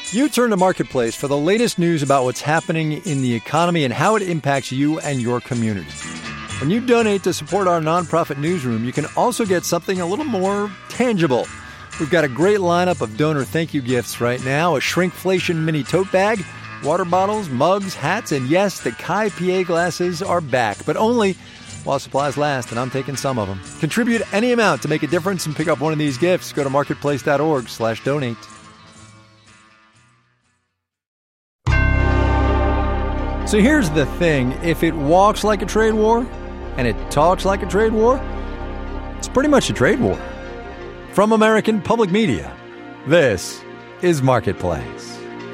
You turn to Marketplace for the latest news about what's happening in the economy and how it impacts you and your community. When you donate to support our nonprofit newsroom, you can also get something a little more tangible. We've got a great lineup of donor thank you gifts right now. A shrinkflation mini tote bag, water bottles, mugs, hats, and yes, the Kai PA glasses are back, but only while supplies last, and I'm taking some of them. Contribute any amount to make a difference and pick up one of these gifts. Go to marketplace.org/donate. So here's the thing. If it walks like a trade war and it talks like a trade war, it's pretty much a trade war. From American Public Media, this is Marketplace.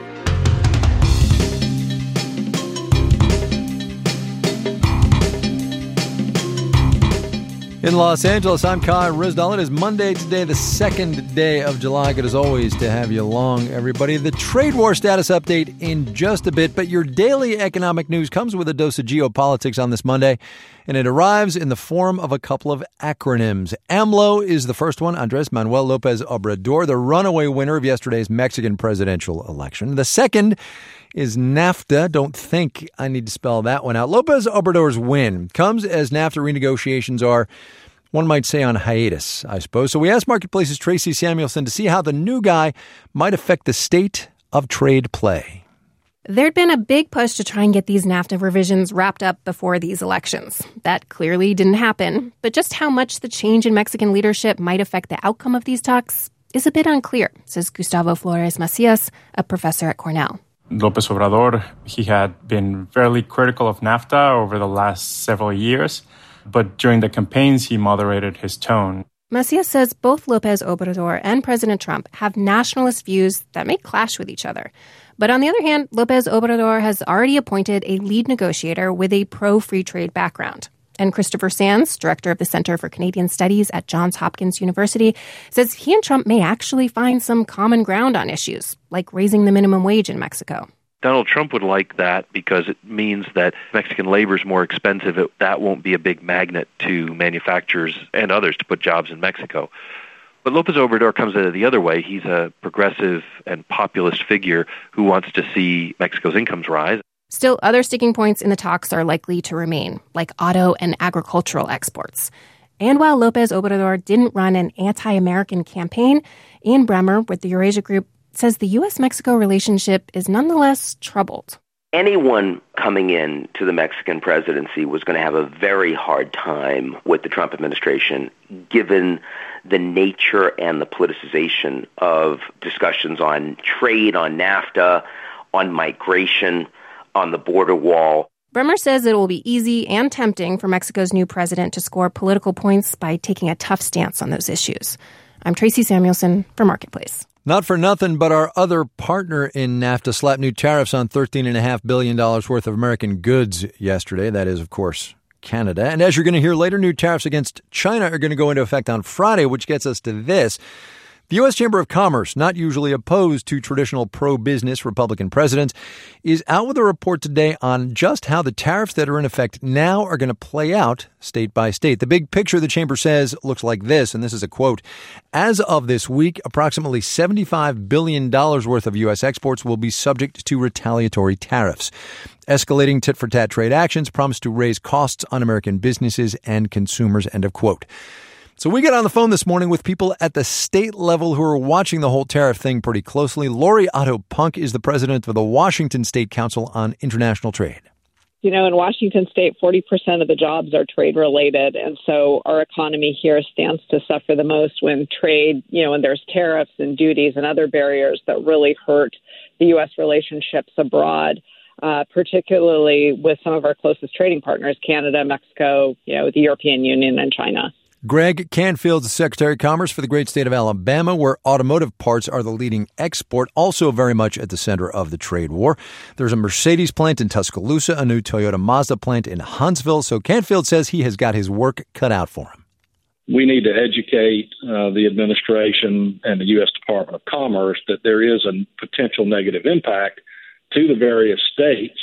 In Los Angeles, I'm Kai Ryssdal. It is Monday today, the second day of July. Good as always to have you along, everybody. The trade war status update in just a bit, but your daily economic news comes with a dose of geopolitics on this Monday, and it arrives in the form of a couple of acronyms. AMLO is the first one, Andrés Manuel López Obrador, the runaway winner of yesterday's Mexican presidential election. The second is NAFTA. Don't think I need to spell that one out. López Obrador's win comes as NAFTA renegotiations are, one might say, on hiatus, I suppose. So we asked Marketplace's Tracy Samuelson to see how the new guy might affect the state of trade play. There'd been a big push to try and get these NAFTA revisions wrapped up before these elections. That clearly didn't happen. But just how much the change in Mexican leadership might affect the outcome of these talks is a bit unclear, says Gustavo Flores Macias, a professor at Cornell. López Obrador, he had been fairly critical of NAFTA over the last several years, but during the campaigns, he moderated his tone. Macias says both López Obrador and President Trump have nationalist views that may clash with each other. But on the other hand, López Obrador has already appointed a lead negotiator with a pro-free trade background. And Christopher Sands, director of the Center for Canadian Studies at Johns Hopkins University, says he and Trump may actually find some common ground on issues, like raising the minimum wage in Mexico. Donald Trump would like that because it means that Mexican labor is more expensive. That won't be a big magnet to manufacturers and others to put jobs in Mexico. But López Obrador comes at it the other way. He's a progressive and populist figure who wants to see Mexico's incomes rise. Still, other sticking points in the talks are likely to remain, like auto and agricultural exports. And while López Obrador didn't run an anti-American campaign, Ian Bremmer with the Eurasia Group says the U.S.-Mexico relationship is nonetheless troubled. Anyone coming in to the Mexican presidency was going to have a very hard time with the Trump administration, given the nature and the politicization of discussions on trade, on NAFTA, on migration, on the border wall. Bremmer says it will be easy and tempting for Mexico's new president to score political points by taking a tough stance on those issues. I'm Tracy Samuelson for Marketplace. Not for nothing, but our other partner in NAFTA slapped new tariffs on $13.5 billion worth of American goods yesterday. That is, of course, Canada. And as you're going to hear later, new tariffs against China are going to go into effect on Friday, which gets us to this. The U.S. Chamber of Commerce, not usually opposed to traditional pro-business Republican presidents, is out with a report today on just how the tariffs that are in effect now are going to play out state by state. The big picture, the chamber says, looks like this, and this is a quote. As of this week, approximately $75 billion worth of U.S. exports will be subject to retaliatory tariffs. Escalating tit-for-tat trade actions promise to raise costs on American businesses and consumers, end of quote. So we got on the phone this morning with people at the state level who are watching the whole tariff thing pretty closely. Lori Otto-Punk is the president of the Washington State Council on International Trade. You know, in Washington State, 40% of the jobs are trade-related, and so our economy here stands to suffer the most when trade, when there's tariffs and duties and other barriers that really hurt the U.S. relationships abroad, particularly with some of our closest trading partners, Canada, Mexico, the European Union, and China. Greg Canfield is Secretary of Commerce for the great state of Alabama, where automotive parts are the leading export, also very much at the center of the trade war. There's a Mercedes plant in Tuscaloosa, a new Toyota Mazda plant in Huntsville. So Canfield says he has got his work cut out for him. We need to educate the administration and the U.S. Department of Commerce that there is a potential negative impact to the various states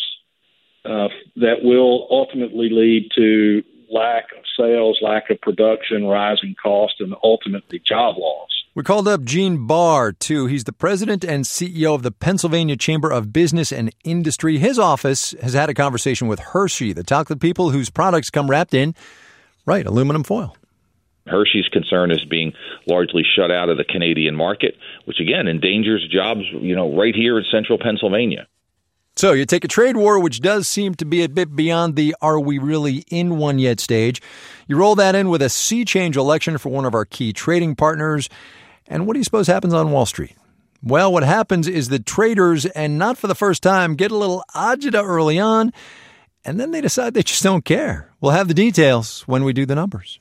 that will ultimately lead to lack of sales, lack of production, rising cost, and ultimately job loss. We called up Gene Barr, too. He's the president and CEO of the Pennsylvania Chamber of Business and Industry. His office has had a conversation with Hershey, the chocolate people whose products come wrapped in, aluminum foil. Hershey's concern is being largely shut out of the Canadian market, which, again, endangers jobs, right here in central Pennsylvania. So you take a trade war, which does seem to be a bit beyond the are we really in one yet stage. You roll that in with a sea change election for one of our key trading partners. And what do you suppose happens on Wall Street? Well, what happens is that traders, and not for the first time, get a little agita early on, and then they decide they just don't care. We'll have the details when we do the numbers.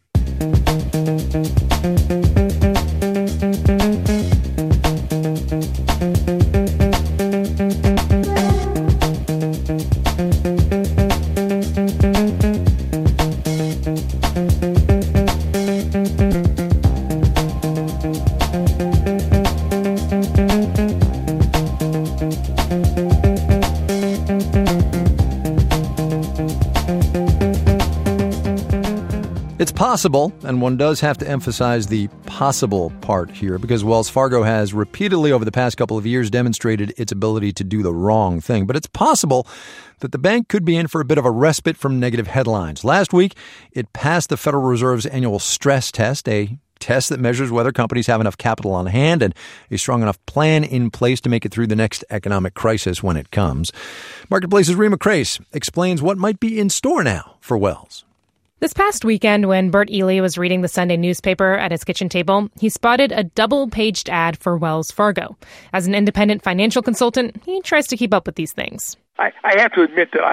It's possible, and one does have to emphasize the possible part here, because Wells Fargo has repeatedly over the past couple of years demonstrated its ability to do the wrong thing. But it's possible that the bank could be in for a bit of a respite from negative headlines. Last week, it passed the Federal Reserve's annual stress test, a test that measures whether companies have enough capital on hand and a strong enough plan in place to make it through the next economic crisis when it comes. Marketplace's Rima Crace explains what might be in store now for Wells. This past weekend, when Bert Ely was reading the Sunday newspaper at his kitchen table, he spotted a double-paged ad for Wells Fargo. As an independent financial consultant, he tries to keep up with these things. I have to admit that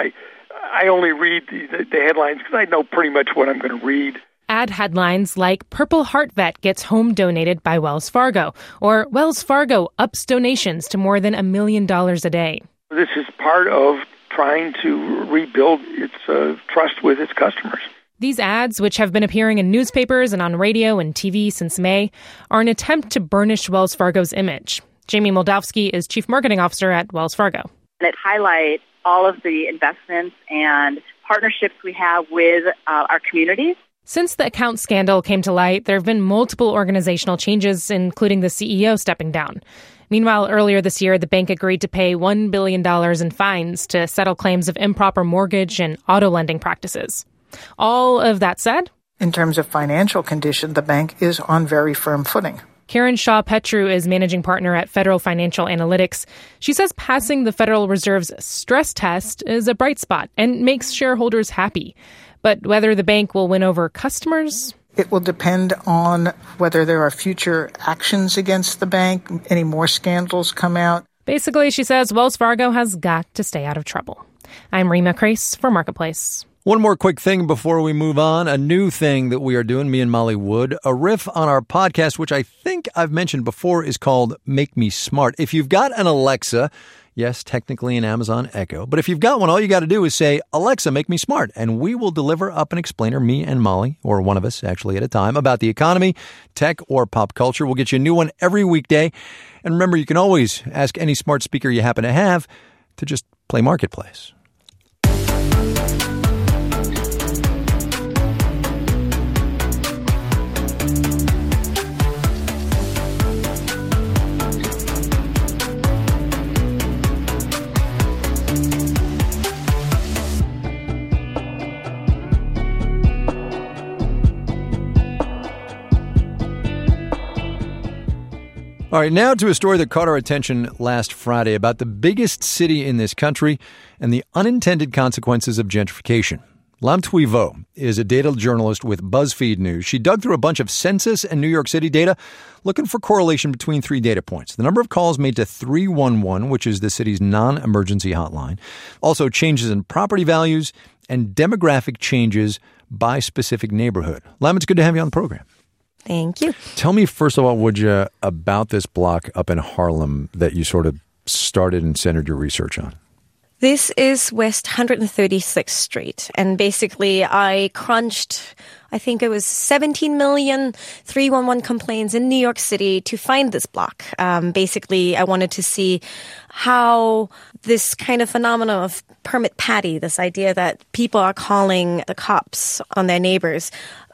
I only read the headlines because I know pretty much what I'm going to read. Ad headlines like Purple Heart Vet gets home donated by Wells Fargo, or Wells Fargo ups donations to more than $1 million a day. This is part of trying to rebuild its trust with its customers. These ads, which have been appearing in newspapers and on radio and TV since May, are an attempt to burnish Wells Fargo's image. Jamie Moldavsky is Chief Marketing Officer at Wells Fargo. It highlights all of the investments and partnerships we have with our communities. Since the account scandal came to light, there have been multiple organizational changes, including the CEO stepping down. Meanwhile, earlier this year, the bank agreed to pay $1 billion in fines to settle claims of improper mortgage and auto lending practices. All of that said, in terms of financial condition, the bank is on very firm footing. Karen Shaw-Petru is managing partner at Federal Financial Analytics. She says passing the Federal Reserve's stress test is a bright spot and makes shareholders happy. But whether the bank will win over customers? It will depend on whether there are future actions against the bank, any more scandals come out. Basically, she says Wells Fargo has got to stay out of trouble. I'm Rima Crace for Marketplace. One more quick thing before we move on. A new thing that we are doing, me and Molly Wood, a riff on our podcast, which I think I've mentioned before, is called Make Me Smart. If you've got an Alexa, yes, technically an Amazon Echo, but if you've got one, all you got to do is say, Alexa, make me smart, and we will deliver up an explainer, me and Molly, or one of us actually at a time, about the economy, tech, or pop culture. We'll get you a new one every weekday. And remember, you can always ask any smart speaker you happen to have to just play Marketplace. All right, now to a story that caught our attention last Friday about the biggest city in this country and the unintended consequences of gentrification. Lam Thuy Vo is a data journalist with BuzzFeed News. She dug through a bunch of census and New York City data looking for correlation between three data points. The number of calls made to 311, which is the city's non-emergency hotline. Also changes in property values and demographic changes by specific neighborhood. Lam, it's good to have you on the program. Thank you. Tell me, first of all, would you, about this block up in Harlem that you sort of started and centered your research on? This is West 136th Street. And basically, I crunched, I think it was 17 million 311 complaints in New York City to find this block. Basically, I wanted to see how this kind of phenomenon of permit patty, this idea that people are calling the cops on their neighbors,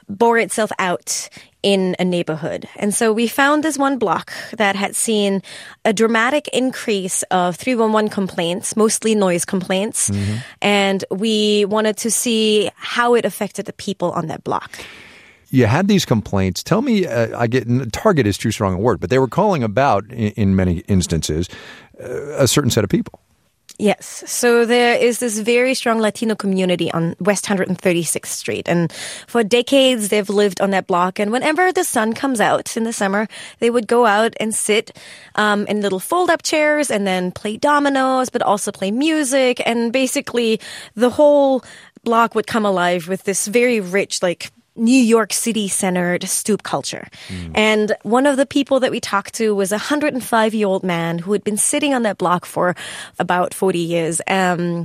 bore itself out in a neighborhood. And so we found this one block that had seen a dramatic increase of 311 complaints, mostly noise complaints. And we wanted to see how it affected the people on that block. You had these complaints. Tell me, target is too strong a word, but they were calling about, in many instances, a certain set of people. Yes. So there is this very strong Latino community on West 136th Street. And for decades, they've lived on that block. And whenever the sun comes out in the summer, they would go out and sit in little fold-up chairs and then play dominoes, but also play music. And basically, the whole block would come alive with this very rich, New York City-centered stoop culture. And one of the people that we talked to was a 105-year-old man who had been sitting on that block for about 40 years. And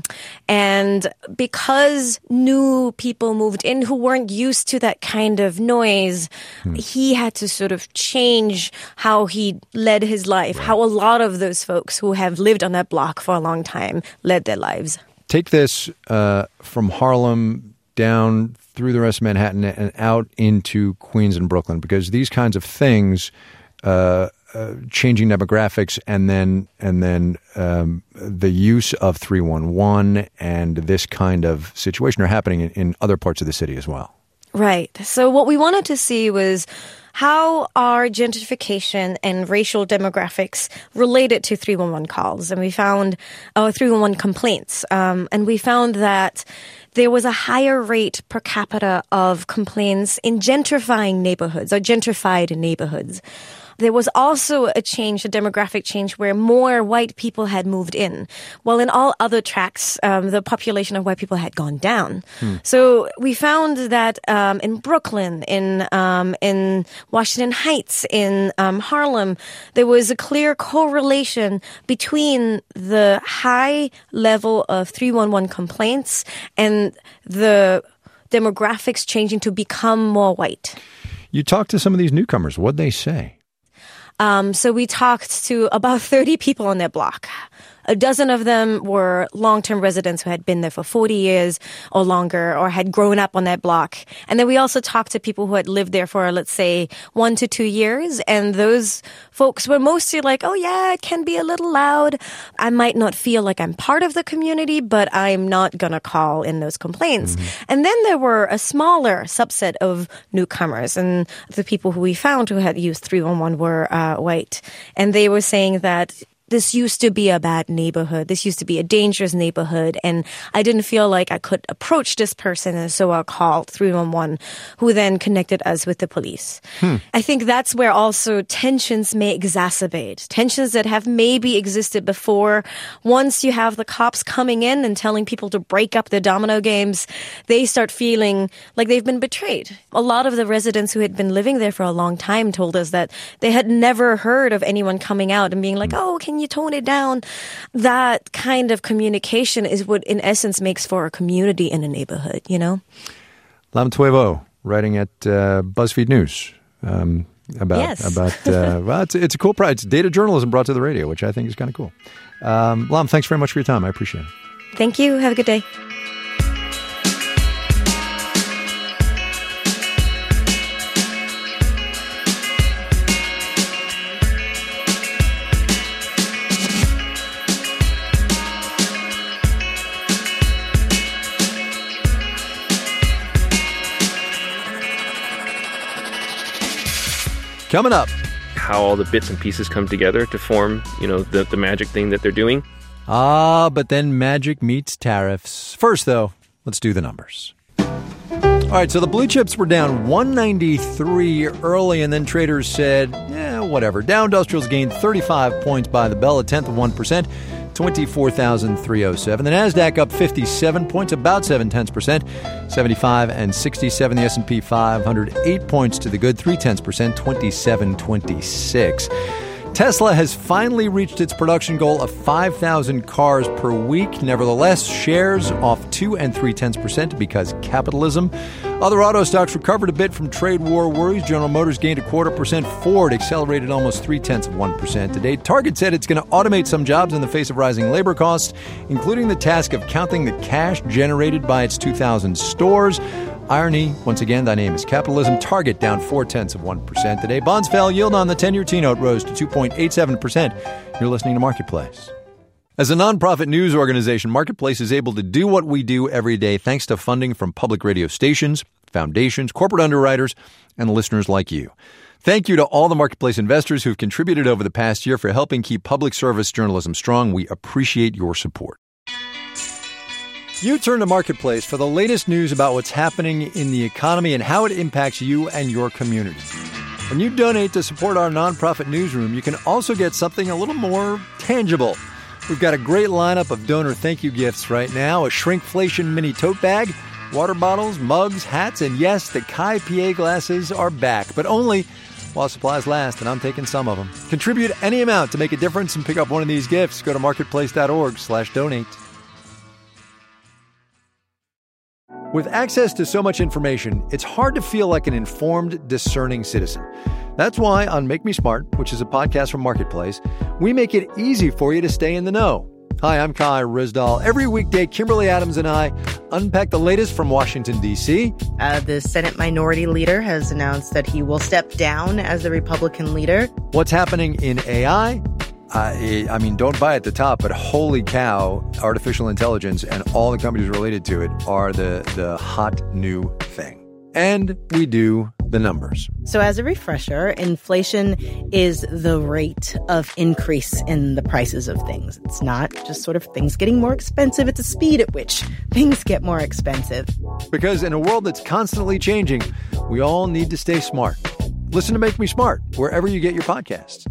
because new people moved in who weren't used to that kind of noise, he had to sort of change how he led his life, how a lot of those folks who have lived on that block for a long time led their lives. Take this from Harlem down through the rest of Manhattan and out into Queens and Brooklyn, because these kinds of things, changing demographics and then the use of 311 and this kind of situation are happening in other parts of the city as well. Right. So what we wanted to see was how are gentrification and racial demographics related to 311 calls? And we found 311 complaints. And we found that there was a higher rate per capita of complaints in gentrifying neighborhoods or gentrified neighborhoods. There was also a demographic change, where more white people had moved in, while in all other tracts, the population of white people had gone down. So we found that in Brooklyn, in Washington Heights, in Harlem, there was a clear correlation between the high level of 311 complaints and the demographics changing to become more white. You talked to some of these newcomers. What'd they say? So we talked to about 30 people on that block. A dozen of them were long-term residents who had been there for 40 years or longer or had grown up on that block. And then we also talked to people who had lived there for, let's say, 1 to 2 years. And those folks were mostly like, oh, yeah, it can be a little loud. I might not feel like I'm part of the community, but I'm not going to call in those complaints. And then there were a smaller subset of newcomers. And the people who we found who had used 311 were white. And they were saying that this used to be a bad neighborhood. This used to be a dangerous neighborhood. And I didn't feel like I could approach this person. And so I called 311, who then connected us with the police. I think that's where also tensions may exacerbate. Tensions that have maybe existed before. Once you have the cops coming in and telling people to break up their domino games, they start feeling like they've been betrayed. A lot of the residents who had been living there for a long time told us that they had never heard of anyone coming out and being like, oh, can you tone it down? That kind of communication is what, in essence, makes for a community in a neighborhood, you know? Lam Tuevo, writing at BuzzFeed News about well, it's a cool project. It's data journalism brought to the radio, which I think is kind of cool. Lam, thanks very much for your time. I appreciate it. Thank you. Have a good day. Coming up, how all the bits and pieces come together to form, the magic thing that they're doing. But then magic meets tariffs. First, though, let's do the numbers. All right, so the blue chips were down 193 early, and then traders said, whatever. Dow Industrials gained 35 points by the bell, a tenth of 1%. 24,307. The NASDAQ up 57 points, about 0.7%, 75 and 67. The S&P 500, 8 points to the good, 0.3%, 2726. Tesla has finally reached its production goal of 5,000 cars per week. Nevertheless, shares off 2 and 0.3% because capitalism. Other auto stocks recovered a bit from trade war worries. General Motors gained 0.25%. Ford accelerated almost 0.3% today. Target said it's going to automate some jobs in the face of rising labor costs, including the task of counting the cash generated by its 2,000 stores. Irony, once again, thy name is capitalism. Target down 0.4% today. Bonds fell. Yield on the 10-year T-note rose to 2.87%. You're listening to Marketplace. As a nonprofit news organization, Marketplace is able to do what we do every day thanks to funding from public radio stations, foundations, corporate underwriters, and listeners like you. Thank you to all the Marketplace investors who've contributed over the past year for helping keep public service journalism strong. We appreciate your support. You turn to Marketplace for the latest news about what's happening in the economy and how it impacts you and your community. When you donate to support our nonprofit newsroom, you can also get something a little more tangible. We've got a great lineup of donor thank you gifts right now. A shrinkflation mini tote bag, water bottles, mugs, hats, and yes, the Kai PA glasses are back, but only while supplies last, and I'm taking some of them. Contribute any amount to make a difference and pick up one of these gifts. Go to marketplace.org/donate. With access to so much information, it's hard to feel like an informed, discerning citizen. That's why on Make Me Smart, which is a podcast from Marketplace, we make it easy for you to stay in the know. Hi, I'm Kai Ryssdal. Every weekday, Kimberly Adams and I unpack the latest from Washington, D.C. The Senate Minority Leader has announced that he will step down as the Republican leader. What's happening in AI? I mean, don't buy at the top, but holy cow, artificial intelligence and all the companies related to it are the hot new thing. And we do the numbers. So as a refresher, inflation is the rate of increase in the prices of things. It's not just sort of things getting more expensive. It's the speed at which things get more expensive. Because in a world that's constantly changing, we all need to stay smart. Listen to Make Me Smart wherever you get your podcasts.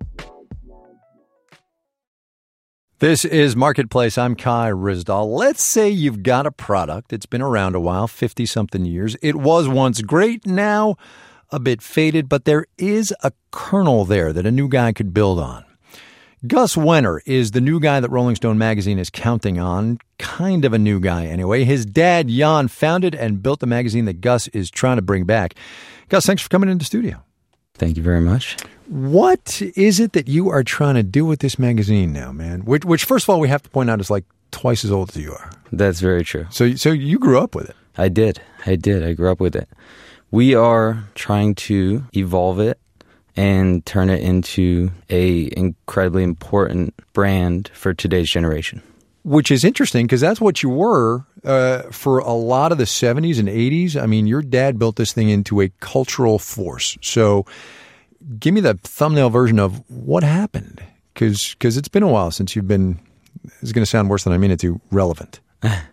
This is Marketplace. I'm Kai Ryssdal. Let's say you've got a product. It's been around a while, 50-something years. It was once great, now a bit faded, but there is a kernel there that a new guy could build on. Gus Wenner is the new guy that Rolling Stone magazine is counting on. Kind of a new guy, anyway. His dad, Jan, founded and built the magazine that Gus is trying to bring back. Gus, thanks for coming into the studio. Thank you very much. What is it that you are trying to do with this magazine now, man? Which first of all, we have to point out is like twice as old as you are. That's very true. So you grew up with it. I did. I grew up with it. We are trying to evolve it and turn it into a incredibly important brand for today's generation. Which is interesting because that's what you were for a lot of the 70s and 80s. I mean, your dad built this thing into a cultural force. So give me the thumbnail version of what happened, because it's been a while since you've been, this is going to sound worse than I mean it to, relevant.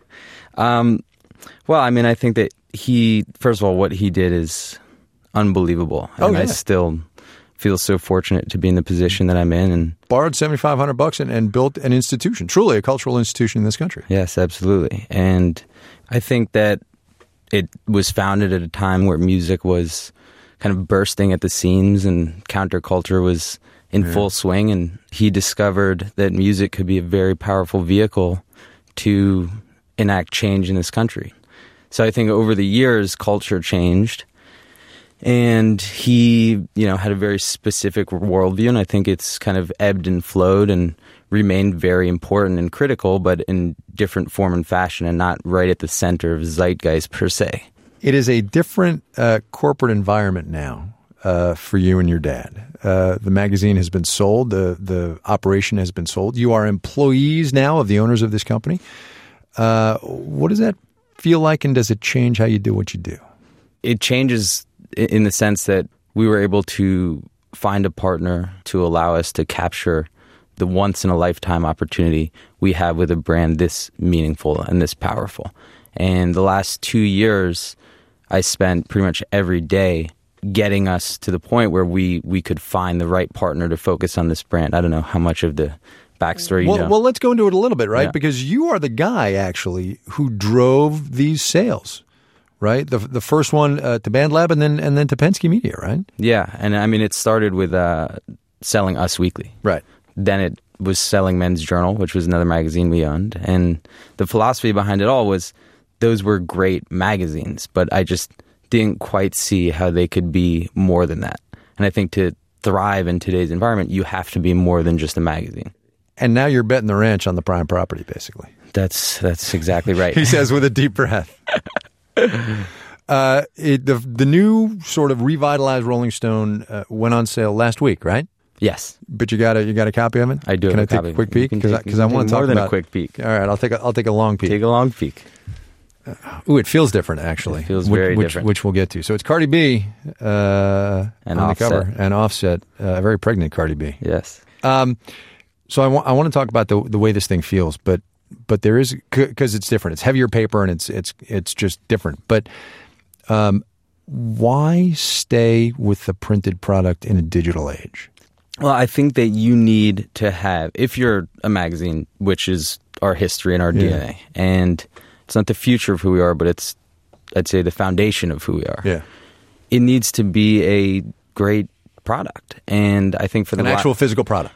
Well, I mean, I think that first of all, what he did is unbelievable. And I still feel so fortunate to be in the position that I'm in. And borrowed $7,500 and built an institution, truly a cultural institution in this country. Yes, absolutely. And I think that it was founded at a time where music was kind of bursting at the seams and counterculture was in full swing. And he discovered that music could be a very powerful vehicle to enact change in this country. So I think over the years, culture changed. And he, had a very specific worldview. And I think it's kind of ebbed and flowed and remained very important and critical, but in different form and fashion and not right at the center of zeitgeist per se. It is a different corporate environment now for you and your dad. The magazine has been sold. The operation has been sold. You are employees now of the owners of this company. What does that feel like, and does it change how you do what you do? It changes in the sense that we were able to find a partner to allow us to capture the once-in-a-lifetime opportunity we have with a brand this meaningful and this powerful. And the last 2 years, I spent pretty much every day getting us to the point where we could find the right partner to focus on this brand. I don't know how much of the backstory you know. Well, let's go into it a little bit, right? Yeah. Because you are the guy, actually, who drove these sales, right? The first one to BandLab and then to Penske Media, right? Yeah, and I mean, it started with selling Us Weekly. Right. Then it was selling Men's Journal, which was another magazine we owned. And the philosophy behind it all was those were great magazines, but I just didn't quite see how they could be more than that. And I think to thrive in today's environment, you have to be more than just a magazine. And now you're betting the ranch on the prime property, basically. That's exactly right. He says with a deep breath. The new sort of revitalized Rolling Stone went on sale last week, right? Yes. But you got a copy of it? I do. Can I take a quick peek? Because I want to talk more than about a quick peek. All right, I'll take a long peek. Take a long peek. It feels different, actually. It feels very different. Which we'll get to. So it's Cardi B on the cover, and Offset, a very pregnant Cardi B. Yes. So I want to talk about the way this thing feels, but there is, because it's different. It's heavier paper, and it's just different. But why stay with the printed product in a digital age? Well, I think that you need to have, if you're a magazine, which is our history and our DNA, and it's not the future of who we are, but it's, I'd say, the foundation of who we are. Yeah. It needs to be a great product. And I think for the an actual physical product.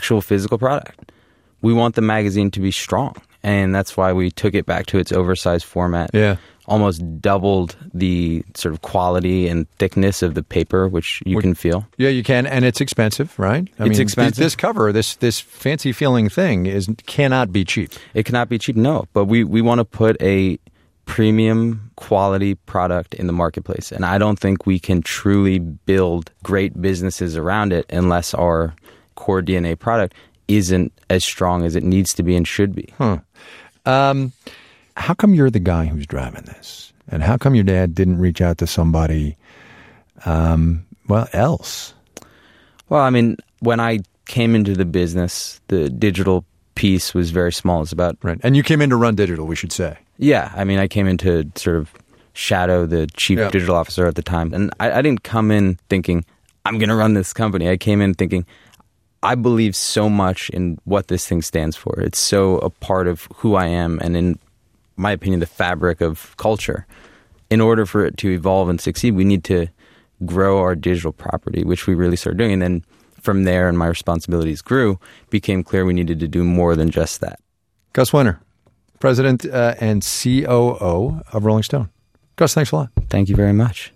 We want the magazine to be strong. And that's why we took it back to its oversized format. Yeah. Almost doubled the sort of quality and thickness of the paper, which you can feel. Yeah, you can, and it's expensive, right? It's expensive. This cover, this fancy feeling thing cannot be cheap. It cannot be cheap, no. But we want to put a premium quality product in the marketplace, and I don't think we can truly build great businesses around it unless our core DNA product isn't as strong as it needs to be and should be. How come you're the guy who's driving this? And how come your dad didn't reach out to somebody, else? Well, I mean, when I came into the business, the digital piece was very small. It's about... Right. And you came in to run digital, we should say. Yeah. I mean, I came in to sort of shadow the chief digital officer at the time. And I didn't come in thinking, I'm going to run this company. I came in thinking, I believe so much in what this thing stands for. It's so a part of who I am and, in my opinion, the fabric of culture. In order for it to evolve and succeed, we need to grow our digital property, which we really started doing. And then from there, and my responsibilities grew, became clear we needed to do more than just that. Gus Winter, President and COO of Rolling Stone. Gus, thanks a lot. Thank you very much.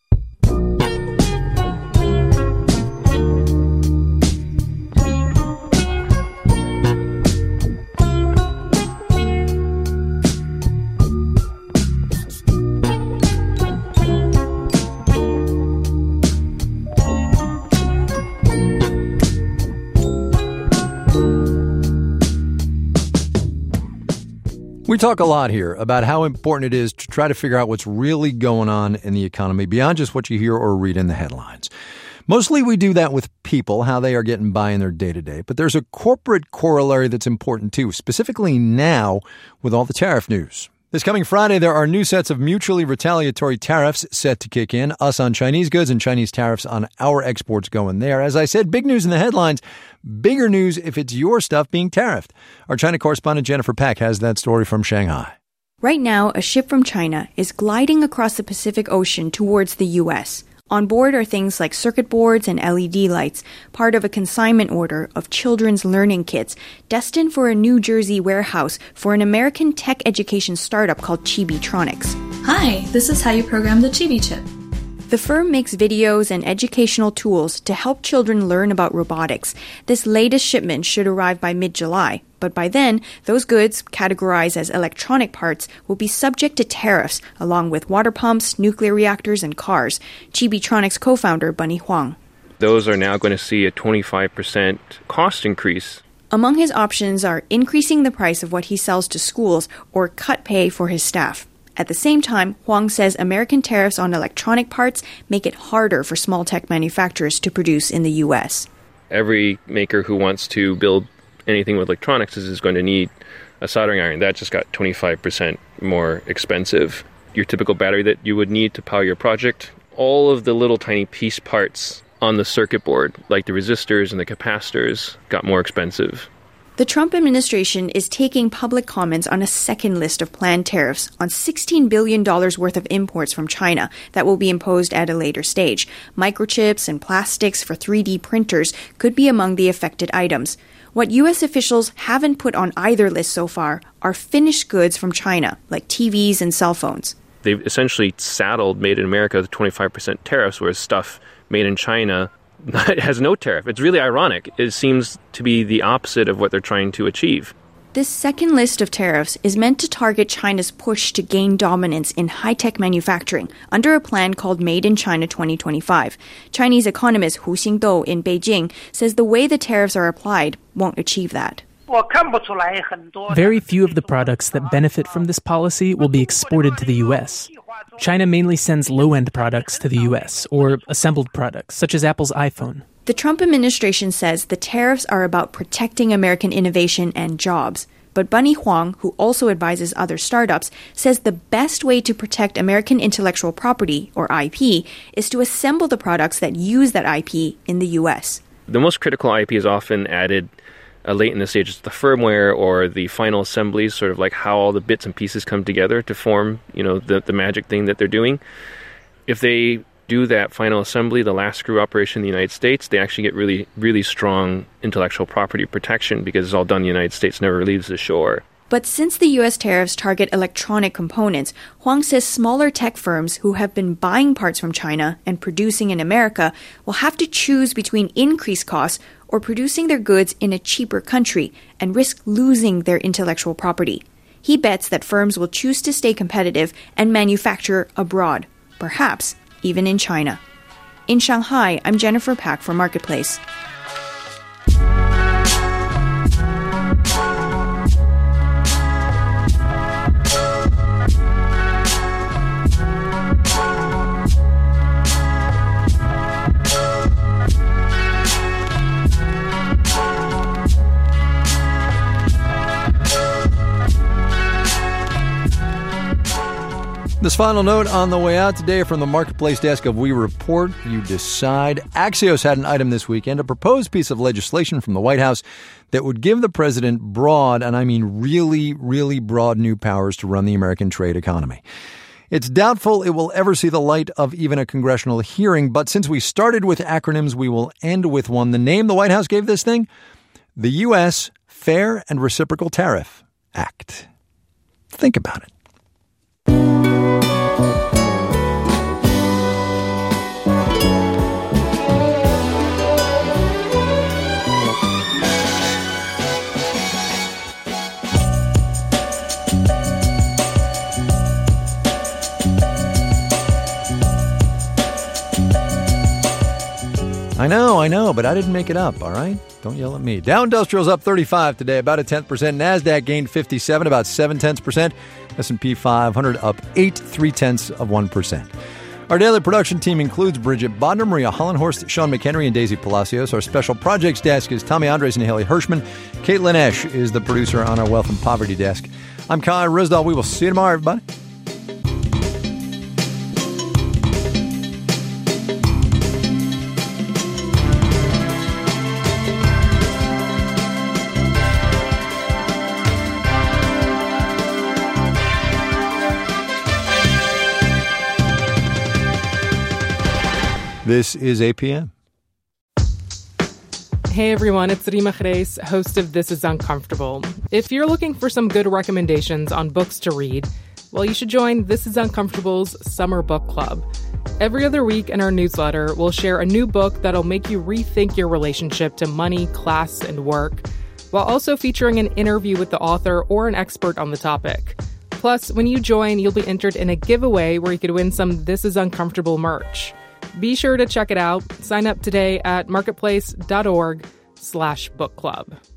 We talk a lot here about how important it is to try to figure out what's really going on in the economy beyond just what you hear or read in the headlines. Mostly we do that with people, how they are getting by in their day-to-day. But there's a corporate corollary that's important too, specifically now with all the tariff news. This coming Friday, there are new sets of mutually retaliatory tariffs set to kick in, us on Chinese goods and Chinese tariffs on our exports going there. As I said, big news in the headlines, bigger news if it's your stuff being tariffed. Our China correspondent Jennifer Peck has that story from Shanghai. Right now, a ship from China is gliding across the Pacific Ocean towards the U.S. On board are things like circuit boards and LED lights, part of a consignment order of children's learning kits destined for a New Jersey warehouse for an American tech education startup called Chibitronics. Hi, this is how you program the Chibi chip. The firm makes videos and educational tools to help children learn about robotics. This latest shipment should arrive by mid-July, but by then, those goods, categorized as electronic parts, will be subject to tariffs, along with water pumps, nuclear reactors, and cars. Chibitronics co-founder Bunny Huang. Those are now going to see a 25% cost increase. Among his options are increasing the price of what he sells to schools or cut pay for his staff. At the same time, Huang says American tariffs on electronic parts make it harder for small tech manufacturers to produce in the U.S. Every maker who wants to build anything with electronics is going to need a soldering iron. That just got 25% more expensive. Your typical battery that you would need to power your project, all of the little tiny piece parts on the circuit board, like the resistors and the capacitors, got more expensive. The Trump administration is taking public comments on a second list of planned tariffs on $16 billion worth of imports from China that will be imposed at a later stage. Microchips and plastics for 3D printers could be among the affected items. What U.S. officials haven't put on either list so far are finished goods from China, like TVs and cell phones. They've essentially saddled Made in America with 25% tariffs, whereas stuff made in China has no tariff. It's really ironic. It seems to be the opposite of what they're trying to achieve. This second list of tariffs is meant to target China's push to gain dominance in high-tech manufacturing under a plan called Made in China 2025. Chinese economist Hu Xingdou in Beijing says the way the tariffs are applied won't achieve that. Very few of the products that benefit from this policy will be exported to the U.S. China mainly sends low-end products to the U.S., or assembled products, such as Apple's iPhone. The Trump administration says the tariffs are about protecting American innovation and jobs. But Bunny Huang, who also advises other startups, says the best way to protect American intellectual property, or IP, is to assemble the products that use that IP in the U.S. The most critical IP is often added late in the stages, the firmware or the final assemblies, sort of like how all the bits and pieces come together to form, the magic thing that they're doing. If they do that final assembly, the last screw operation in the United States, they actually get really, really strong intellectual property protection because it's all done in the United States, never leaves the shore. But since the U.S. tariffs target electronic components, Huang says smaller tech firms who have been buying parts from China and producing in America will have to choose between increased costs or producing their goods in a cheaper country and risk losing their intellectual property. He bets that firms will choose to stay competitive and manufacture abroad, perhaps even in China. In Shanghai, I'm Jennifer Pack for Marketplace. This final note on the way out today from the Marketplace desk of We Report, You Decide. Axios had an item this weekend, a proposed piece of legislation from the White House that would give the president broad, and I mean really, really broad new powers to run the American trade economy. It's doubtful it will ever see the light of even a congressional hearing, but since we started with acronyms, we will end with one. The name the White House gave this thing? The U.S. Fair and Reciprocal Tariff Act. Think about it. I know, but I didn't make it up, all right? Don't yell at me. Dow Industrial's up 35 today, about 0.1%. NASDAQ gained 57, about 0.7%. S&P 500 up 0.8%. Our daily production team includes Bridget Bodner, Maria Hollenhorst, Sean McHenry, and Daisy Palacios. Our special projects desk is Tommy Andres and Haley Hirschman. Caitlin Esch is the producer on our Wealth and Poverty desk. I'm Kai Risdall. We will see you tomorrow, everybody. This is APM. Hey everyone, it's Rima Khreis, host of This is Uncomfortable. If you're looking for some good recommendations on books to read, well, you should join This is Uncomfortable's Summer Book Club. Every other week in our newsletter, we'll share a new book that'll make you rethink your relationship to money, class, and work, while also featuring an interview with the author or an expert on the topic. Plus, when you join, you'll be entered in a giveaway where you could win some This is Uncomfortable merch. Be sure to check it out. Sign up today at marketplace.org/book club.